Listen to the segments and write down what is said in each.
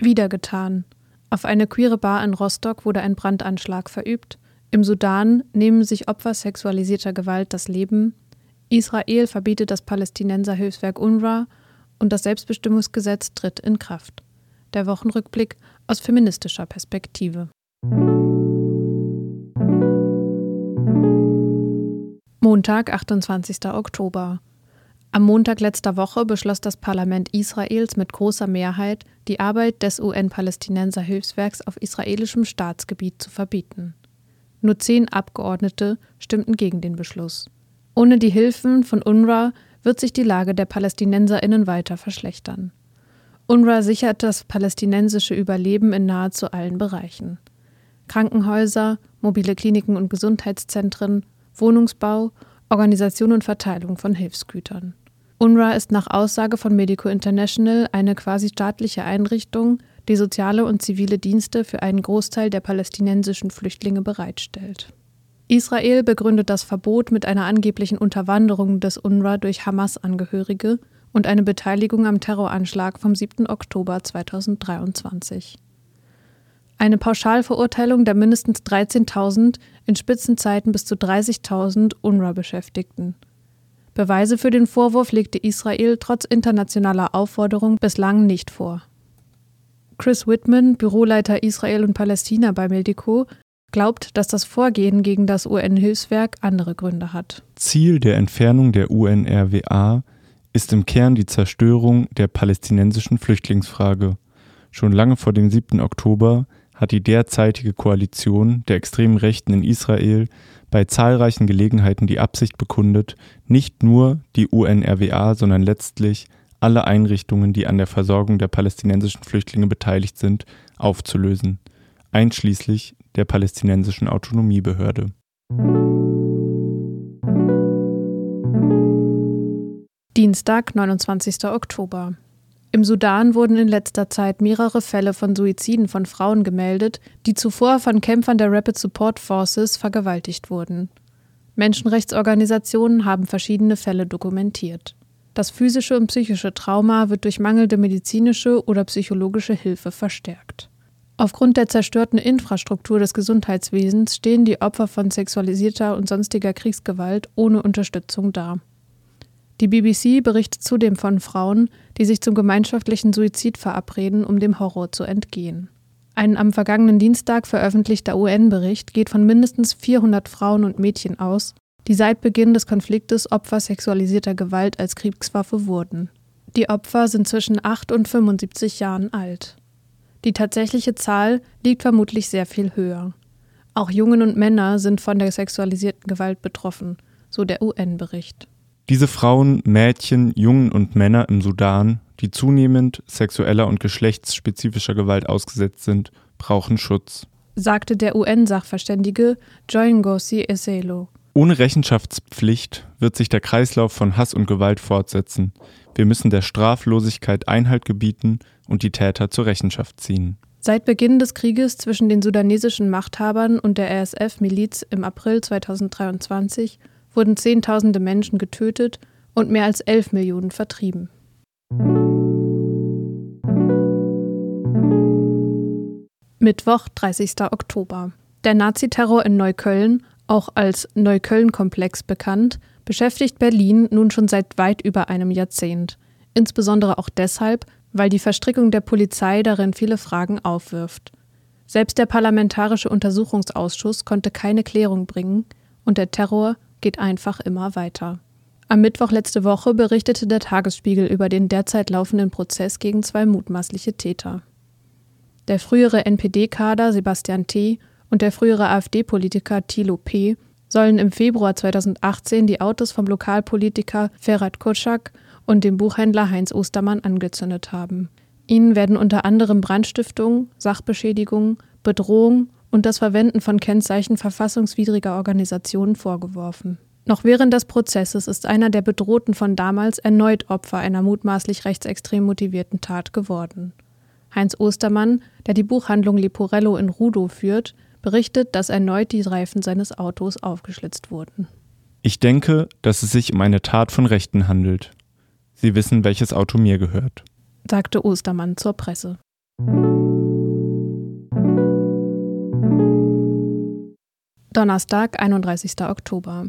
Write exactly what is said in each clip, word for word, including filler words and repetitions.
Wieder getan. Auf eine queere Bar in Rostock wurde ein Brandanschlag verübt. Im Sudan nehmen sich Opfer sexualisierter Gewalt das Leben. Israel verbietet das Palästinenserhilfswerk UNRWA und das Selbstbestimmungsgesetz tritt in Kraft. Der Wochenrückblick aus feministischer Perspektive. Montag, achtundzwanzigster Oktober. Am Montag letzter Woche beschloss das Parlament Israels mit großer Mehrheit, die Arbeit des U N-Palästinenser-Hilfswerks auf israelischem Staatsgebiet zu verbieten. Nur zehn Abgeordnete stimmten gegen den Beschluss. Ohne die Hilfen von UNRWA wird sich die Lage der PalästinenserInnen weiter verschlechtern. UNRWA sichert das palästinensische Überleben in nahezu allen Bereichen. Krankenhäuser, mobile Kliniken und Gesundheitszentren, Wohnungsbau, Organisation und Verteilung von Hilfsgütern. UNRWA ist nach Aussage von Medico International eine quasi staatliche Einrichtung, die soziale und zivile Dienste für einen Großteil der palästinensischen Flüchtlinge bereitstellt. Israel begründet das Verbot mit einer angeblichen Unterwanderung des UNRWA durch Hamas-Angehörige und eine Beteiligung am Terroranschlag vom siebten Oktober zweitausenddreiundzwanzig. Eine Pauschalverurteilung der mindestens dreizehntausend, in Spitzenzeiten bis zu dreißigtausend UNRWA-Beschäftigten. Beweise für den Vorwurf legte Israel trotz internationaler Aufforderung bislang nicht vor. Chris Whitman, Büroleiter Israel und Palästina bei Medico, glaubt, dass das Vorgehen gegen das U N-Hilfswerk andere Gründe hat. Ziel der Entfernung der U N R W A ist im Kern die Zerstörung der palästinensischen Flüchtlingsfrage. Schon lange vor dem siebten Oktober hat die derzeitige Koalition der extremen Rechten in Israel bei zahlreichen Gelegenheiten die Absicht bekundet, nicht nur die U N R W A, sondern letztlich alle Einrichtungen, die an der Versorgung der palästinensischen Flüchtlinge beteiligt sind, aufzulösen, einschließlich der palästinensischen Autonomiebehörde. Dienstag, neunundzwanzigster Oktober. Im Sudan wurden in letzter Zeit mehrere Fälle von Suiziden von Frauen gemeldet, die zuvor von Kämpfern der Rapid Support Forces vergewaltigt wurden. Menschenrechtsorganisationen haben verschiedene Fälle dokumentiert. Das physische und psychische Trauma wird durch mangelnde medizinische oder psychologische Hilfe verstärkt. Aufgrund der zerstörten Infrastruktur des Gesundheitswesens stehen die Opfer von sexualisierter und sonstiger Kriegsgewalt ohne Unterstützung da. Die B B C berichtet zudem von Frauen, die sich zum gemeinschaftlichen Suizid verabreden, um dem Horror zu entgehen. Ein am vergangenen Dienstag veröffentlichter U N-Bericht geht von mindestens vierhundert Frauen und Mädchen aus, die seit Beginn des Konfliktes Opfer sexualisierter Gewalt als Kriegswaffe wurden. Die Opfer sind zwischen acht und fünfundsiebzig Jahren alt. Die tatsächliche Zahl liegt vermutlich sehr viel höher. Auch Jungen und Männer sind von der sexualisierten Gewalt betroffen, so der U N-Bericht. Diese Frauen, Mädchen, Jungen und Männer im Sudan, die zunehmend sexueller und geschlechtsspezifischer Gewalt ausgesetzt sind, brauchen Schutz, sagte der U N-Sachverständige Joy Ngozi Ezelo. Ohne Rechenschaftspflicht wird sich der Kreislauf von Hass und Gewalt fortsetzen. Wir müssen der Straflosigkeit Einhalt gebieten und die Täter zur Rechenschaft ziehen. Seit Beginn des Krieges zwischen den sudanesischen Machthabern und der R S F-Miliz im April zweitausenddreiundzwanzig wurden Zehntausende Menschen getötet und mehr als elf Millionen vertrieben. Mittwoch, dreißigster Oktober. Der Naziterror in Neukölln, auch als Neukölln-Komplex bekannt, beschäftigt Berlin nun schon seit weit über einem Jahrzehnt. Insbesondere auch deshalb, weil die Verstrickung der Polizei darin viele Fragen aufwirft. Selbst der Parlamentarische Untersuchungsausschuss konnte keine Klärung bringen und der Terror geht einfach immer weiter. Am Mittwoch letzte Woche berichtete der Tagesspiegel über den derzeit laufenden Prozess gegen zwei mutmaßliche Täter. Der frühere N P D-Kader Sebastian T. und der frühere AfD-Politiker Thilo P. sollen im Februar zweitausendachtzehn die Autos vom Lokalpolitiker Ferhat Koçak und dem Buchhändler Heinz Ostermann angezündet haben. Ihnen werden unter anderem Brandstiftung, Sachbeschädigung, Bedrohung und das Verwenden von Kennzeichen verfassungswidriger Organisationen vorgeworfen. Noch während des Prozesses ist einer der Bedrohten von damals erneut Opfer einer mutmaßlich rechtsextrem motivierten Tat geworden. Heinz Ostermann, der die Buchhandlung Leporello in Rudow führt, berichtet, dass erneut die Reifen seines Autos aufgeschlitzt wurden. Ich denke, dass es sich um eine Tat von Rechten handelt. Sie wissen, welches Auto mir gehört, sagte Ostermann zur Presse. Donnerstag, einunddreißigster Oktober.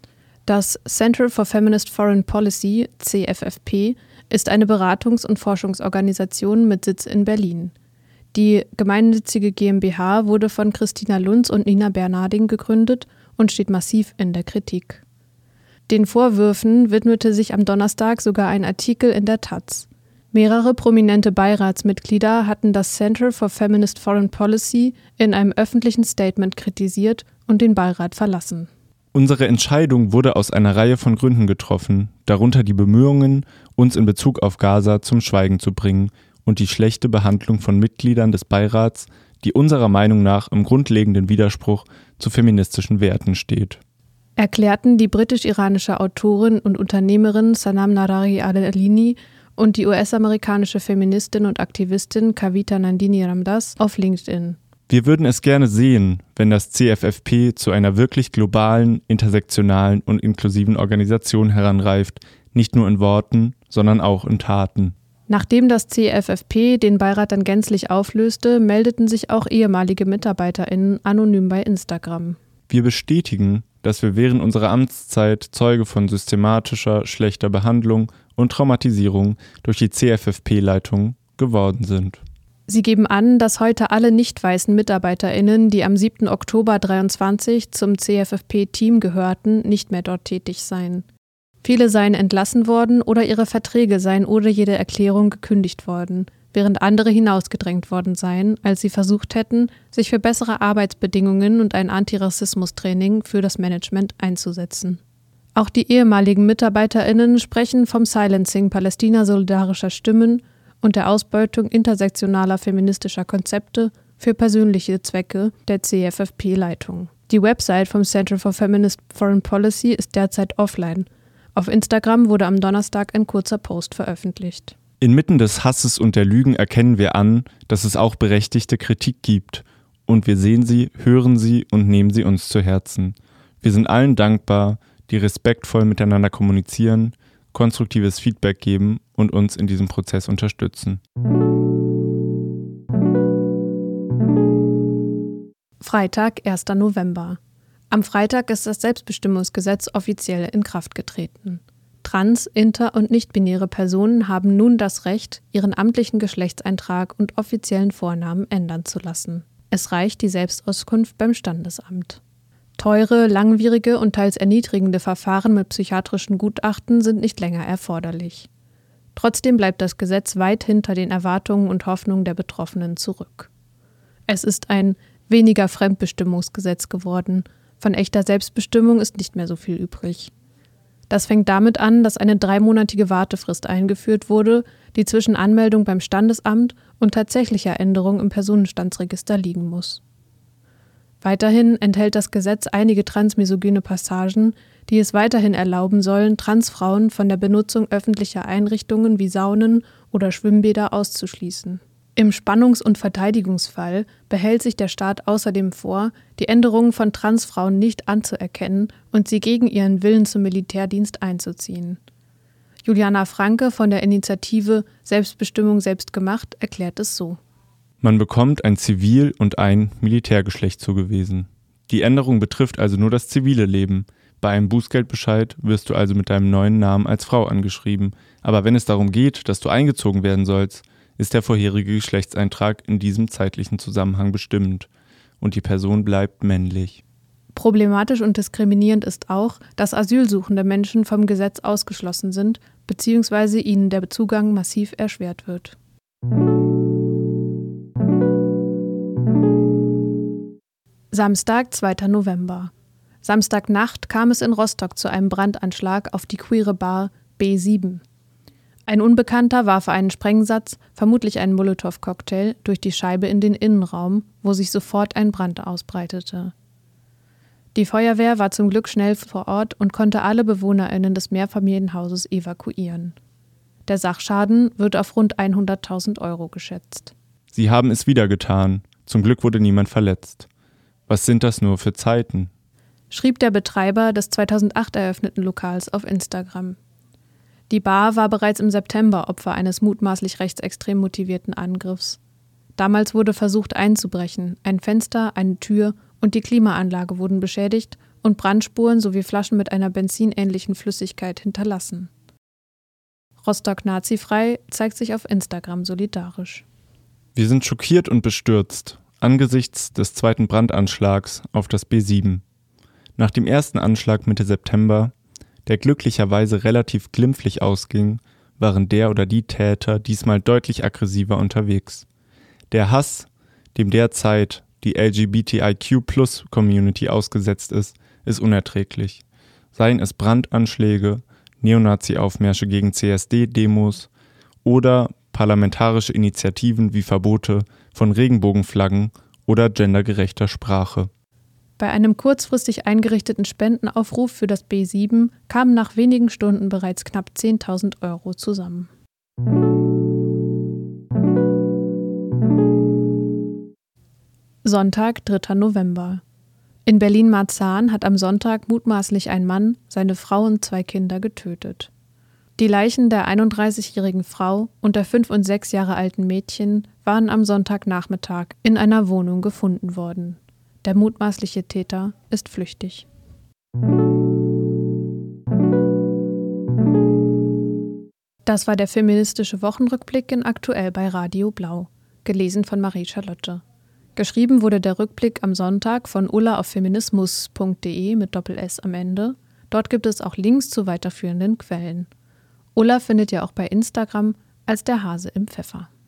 Das Center for Feminist Foreign Policy, C F F P, ist eine Beratungs- und Forschungsorganisation mit Sitz in Berlin. Die gemeinnützige GmbH wurde von Christina Lunz und Nina Bernarding gegründet und steht massiv in der Kritik. Den Vorwürfen widmete sich am Donnerstag sogar ein Artikel in der Taz. Mehrere prominente Beiratsmitglieder hatten das Center for Feminist Foreign Policy in einem öffentlichen Statement kritisiert und den Beirat verlassen. Unsere Entscheidung wurde aus einer Reihe von Gründen getroffen, darunter die Bemühungen, uns in Bezug auf Gaza zum Schweigen zu bringen und die schlechte Behandlung von Mitgliedern des Beirats, die unserer Meinung nach im grundlegenden Widerspruch zu feministischen Werten steht. Erklärten die britisch-iranische Autorin und Unternehmerin Sanam Narari Al-Alini und die U S-amerikanische Feministin und Aktivistin Kavita Nandini Ramdas auf LinkedIn. Wir würden es gerne sehen, wenn das C F F P zu einer wirklich globalen, intersektionalen und inklusiven Organisation heranreift, nicht nur in Worten, sondern auch in Taten. Nachdem das C F F P den Beirat dann gänzlich auflöste, meldeten sich auch ehemalige MitarbeiterInnen anonym bei Instagram. Wir bestätigen, dass wir während unserer Amtszeit Zeuge von systematischer, schlechter Behandlung und Traumatisierung durch die C F F P-Leitung geworden sind. Sie geben an, dass heute alle nicht weißen MitarbeiterInnen, die am siebten Oktober dreiundzwanzig zum C F F P-Team gehörten, nicht mehr dort tätig seien. Viele seien entlassen worden oder ihre Verträge seien ohne jede Erklärung gekündigt worden, während andere hinausgedrängt worden seien, als sie versucht hätten, sich für bessere Arbeitsbedingungen und ein Antirassismus-Training für das Management einzusetzen. Auch die ehemaligen MitarbeiterInnen sprechen vom Silencing Palästina-solidarischer Stimmen und der Ausbeutung intersektionaler feministischer Konzepte für persönliche Zwecke der C F F P-Leitung. Die Website vom Center for Feminist Foreign Policy ist derzeit offline. Auf Instagram wurde am Donnerstag ein kurzer Post veröffentlicht. Inmitten des Hasses und der Lügen erkennen wir an, dass es auch berechtigte Kritik gibt. Und wir sehen sie, hören sie und nehmen sie uns zu Herzen. Wir sind allen dankbar, die respektvoll miteinander kommunizieren, konstruktives Feedback geben und uns in diesem Prozess unterstützen. Freitag, erster November. Am Freitag ist das Selbstbestimmungsgesetz offiziell in Kraft getreten. Trans-, inter- und nicht-binäre Personen haben nun das Recht, ihren amtlichen Geschlechtseintrag und offiziellen Vornamen ändern zu lassen. Es reicht die Selbstauskunft beim Standesamt. Teure, langwierige und teils erniedrigende Verfahren mit psychiatrischen Gutachten sind nicht länger erforderlich. Trotzdem bleibt das Gesetz weit hinter den Erwartungen und Hoffnungen der Betroffenen zurück. Es ist ein weniger Fremdbestimmungsgesetz geworden. Von echter Selbstbestimmung ist nicht mehr so viel übrig. Das fängt damit an, dass eine dreimonatige Wartefrist eingeführt wurde, die zwischen Anmeldung beim Standesamt und tatsächlicher Änderung im Personenstandsregister liegen muss. Weiterhin enthält das Gesetz einige transmisogyne Passagen, die es weiterhin erlauben sollen, Transfrauen von der Benutzung öffentlicher Einrichtungen wie Saunen oder Schwimmbäder auszuschließen. Im Spannungs- und Verteidigungsfall behält sich der Staat außerdem vor, die Änderungen von Transfrauen nicht anzuerkennen und sie gegen ihren Willen zum Militärdienst einzuziehen. Juliana Franke von der Initiative Selbstbestimmung selbst gemacht erklärt es so. Man bekommt ein Zivil- und ein Militärgeschlecht zugewiesen. Die Änderung betrifft also nur das zivile Leben. Bei einem Bußgeldbescheid wirst du also mit deinem neuen Namen als Frau angeschrieben. Aber wenn es darum geht, dass du eingezogen werden sollst, ist der vorherige Geschlechtseintrag in diesem zeitlichen Zusammenhang bestimmend und die Person bleibt männlich. Problematisch und diskriminierend ist auch, dass asylsuchende Menschen vom Gesetz ausgeschlossen sind bzw. ihnen der Zugang massiv erschwert wird. Samstag, zweiter November. Samstagnacht kam es in Rostock zu einem Brandanschlag auf die queere Bar B sieben. Ein Unbekannter warf einen Sprengsatz, vermutlich einen Molotow-Cocktail, durch die Scheibe in den Innenraum, wo sich sofort ein Brand ausbreitete. Die Feuerwehr war zum Glück schnell vor Ort und konnte alle BewohnerInnen des Mehrfamilienhauses evakuieren. Der Sachschaden wird auf rund hunderttausend Euro geschätzt. Sie haben es wieder getan. Zum Glück wurde niemand verletzt. Was sind das nur für Zeiten? Schrieb der Betreiber des zweitausendacht eröffneten Lokals auf Instagram. Die Bar war bereits im September Opfer eines mutmaßlich rechtsextrem motivierten Angriffs. Damals wurde versucht einzubrechen. Ein Fenster, eine Tür und die Klimaanlage wurden beschädigt und Brandspuren sowie Flaschen mit einer benzinähnlichen Flüssigkeit hinterlassen. Rostock nazifrei zeigt sich auf Instagram solidarisch. Wir sind schockiert und bestürzt angesichts des zweiten Brandanschlags auf das B sieben. Nach dem ersten Anschlag Mitte September, der glücklicherweise relativ glimpflich ausging, waren der oder die Täter diesmal deutlich aggressiver unterwegs. Der Hass, dem derzeit die L G B T I Q Plus Community ausgesetzt ist, ist unerträglich. Seien es Brandanschläge, Neonazi-Aufmärsche gegen C S D-Demos oder parlamentarische Initiativen wie Verbote von Regenbogenflaggen oder gendergerechter Sprache. Bei einem kurzfristig eingerichteten Spendenaufruf für das B sieben kamen nach wenigen Stunden bereits knapp zehntausend Euro zusammen. Sonntag, dritter November. In Berlin-Marzahn hat am Sonntag mutmaßlich ein Mann seine Frau und zwei Kinder getötet. Die Leichen der einunddreißigjährigen Frau und der fünf und sechs Jahre alten Mädchen waren am Sonntagnachmittag in einer Wohnung gefunden worden. Der mutmaßliche Täter ist flüchtig. Das war der feministische Wochenrückblick in Aktuell bei Radio Blau, gelesen von Marie-Charlotte. Geschrieben wurde der Rückblick am Sonntag von Ulla auf feminismus punkt de mit Doppel-S am Ende. Dort gibt es auch Links zu weiterführenden Quellen. Ulla findet ihr auch bei Instagram als der Hase im Pfeffer.